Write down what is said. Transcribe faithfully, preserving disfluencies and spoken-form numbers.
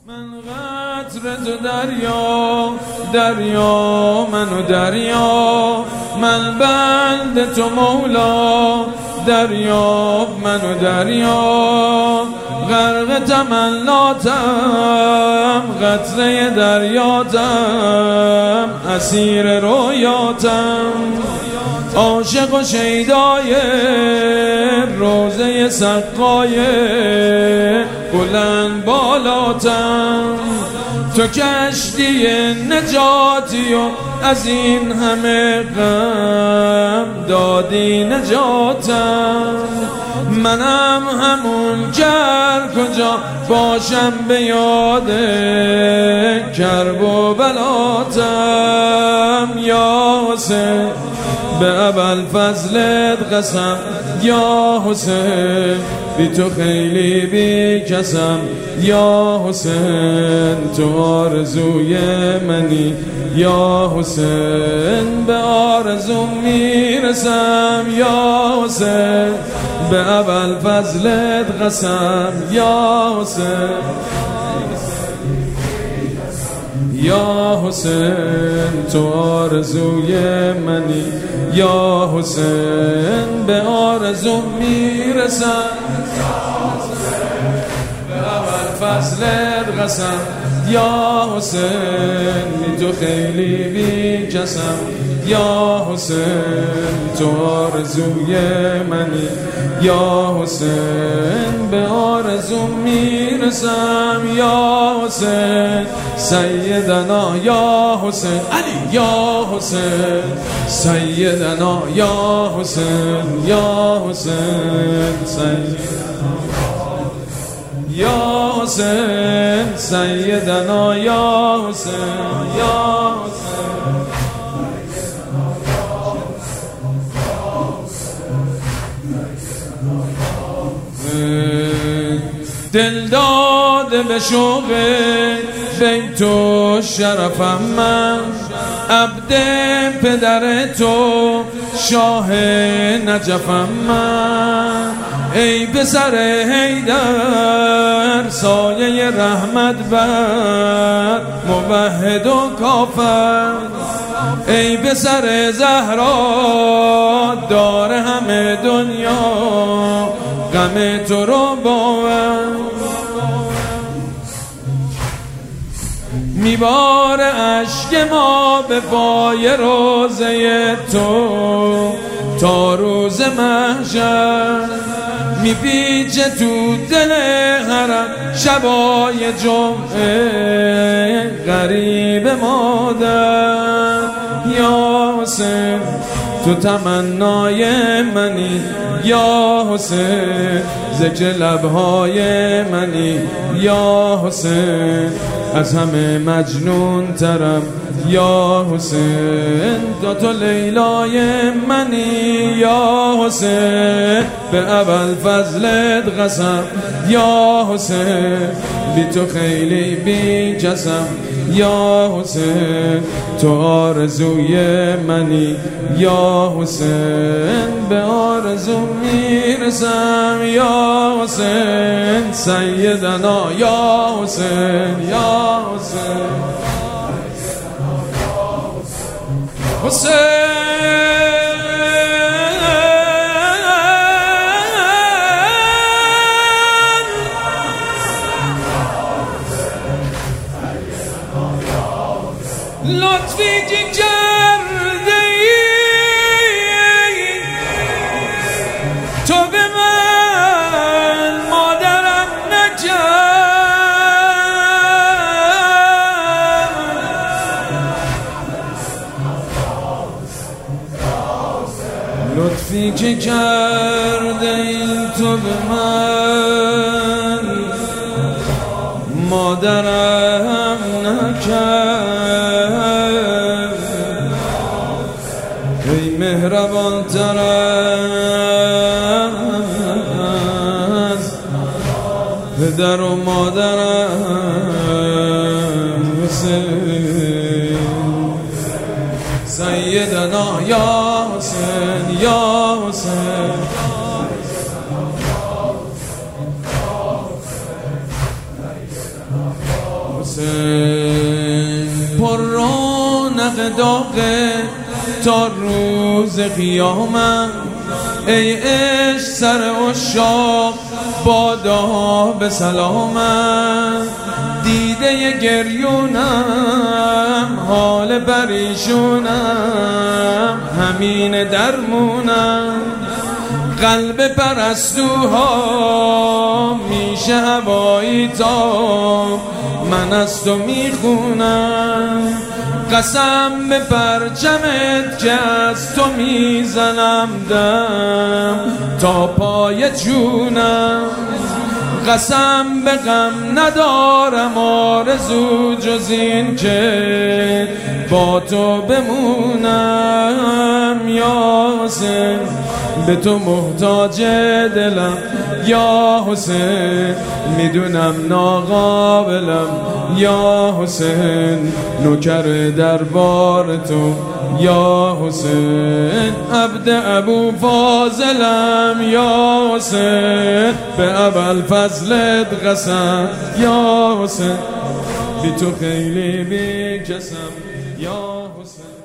من قطره تو دریا، دریا منو دریا، من بند تو مولا، دریا منو دریا، غرق تمناتم، قطره دریاتم، اسیر رویاتم، عاشق و شیدای روزه سقای بلند بالاتم، تو کشتی نجاتی و از این همه غم دادی نجاتم، منم همون گر کجا باشم به یاد کرب و بلاتم، یا حسین به ابوالفضلت قسم، یا حسین بی تو خیلی بی کسم، یا حسین تو آرزوی منی، یا حسین به آرزو میرسم، یا حسین به ابوالفضلت قسم، یا حسین یا حسین تو آرزوی منی، یا حسین به آرزو میرسم، به ابوالفضلت قسم، یا حسین تو خیلی بی کسم، یا حسین تو آرزوی منی، یا حسین به آرزو میرسم، یا حسین سیدنا، یا حسین علی، یا حسین سیدنا، یا حسین، یا حسین سیدنا، یا حسین سیدنا، یا حسین، یا حسین دل داده به شوق بیت و شرفم من، عبد پدر تو شاه نجفم من، ای پسر حیدر سایه رحمت بر موحد و کافر، ای پسر زهرا دار همه دنیا غم تو رو باور، میبار عشق ما به پای روزه تو تا روز محشر، میپیچه تو دل حرم شبای جمعه غریب مادر، یا حسین تو تمنای منی، یا حسین ذکر لبهای منی، یا حسین از همه مجنون ترم، یا حسین تو تو لیلای منی، یا حسین به ابوالفضلت قسم، یا حسین بی تو خیلی بی کسم، یا حسین تو آرزوی منی، یا حسین به آرزو میرسم، یا حسین سیدنا، یا حسین، یا حسین حسین لطفی که کرده ای تو به من مادرم نکرد، لطفی که کرده ای تو به من مادرم نکرد، ای مهربان تر از پدر و مادرم، حسین سیدنا، یا حسین، یا حسین حسین پر رونق داغه تا روز قیامت، ای عشق سر عشاق بادا به سلامت. دیده گریونم حال پریشونم، همین درمونم. قلب پرستوها میشه هوایی تا من از تو میخونم. قسم به پرچمت که از تو میزنم دم تا پای جونم. قسم به غم ندارم آرزو جز این که با تو بمونم. یا حسین به تو محتاج دلم، یا حسین میدونم ناقابلم، یا حسین نوکر دربار تو، یا حسین عبد ابو فاضلم، یا حسین به ابوالفضلت قسم، یا حسین بی تو خیلی بی کسم، یا حسین.